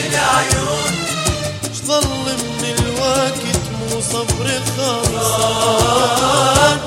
العيون. ضل من الوقت مو صبر خلصان.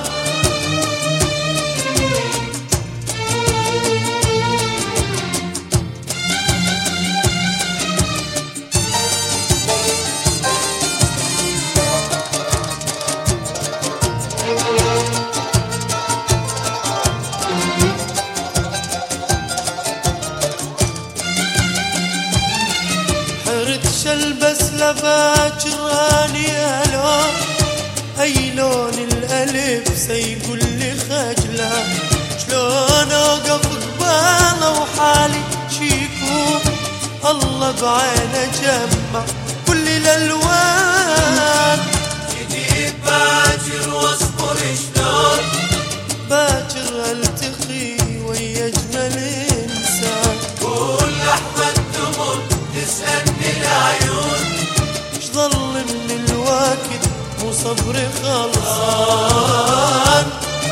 البس لباجراني الون، اي لون الالف سيقول لي خجله. شلون اوقف قباله وحالي شيكون، الله بعينه جمع كل الالوان. جديد باجر واصبر شلون، باجر التقي ويا اجمل انسان. كل لحظه تمر تسألني العيون. ضل من الوقت مو صبر خلصان.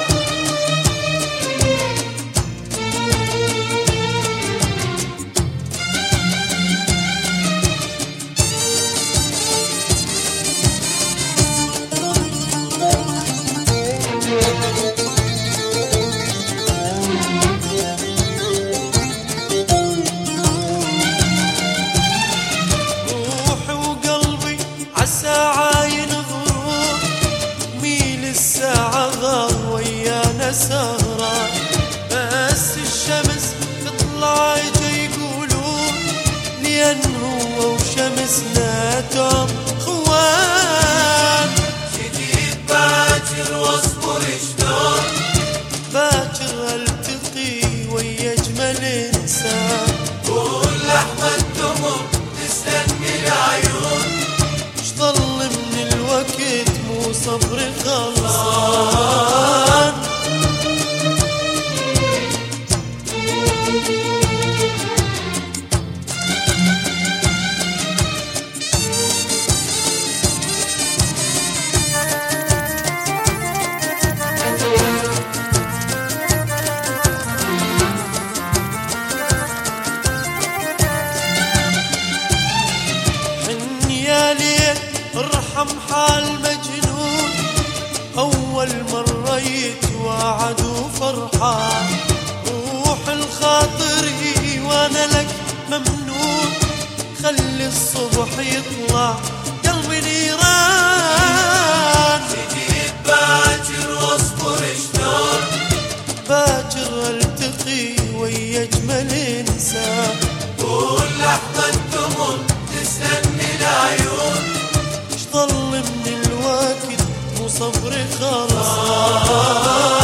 سهرة بس الشمس تطلع يجي يقولون، لأن هو وشمسنا توم خوان. جديد باجر واصبر شلون، باجر التقي ويا اجمل انسان. كل لحظة تمر تسألني العيون. ضل من الوقت مو صبر خلصان. ارحم حال مجنون، أول مرة يتواعد وفرحان. روح الخاطري وأنا لك ممنون، خلي الصبح يطلع قلبي نيران. جديد باجر واصبر شلون، باجر التقي ويا اجمل انسان. كل لحظة تمر تسألني العيون. ضل من الوقت مو صبر خلاص.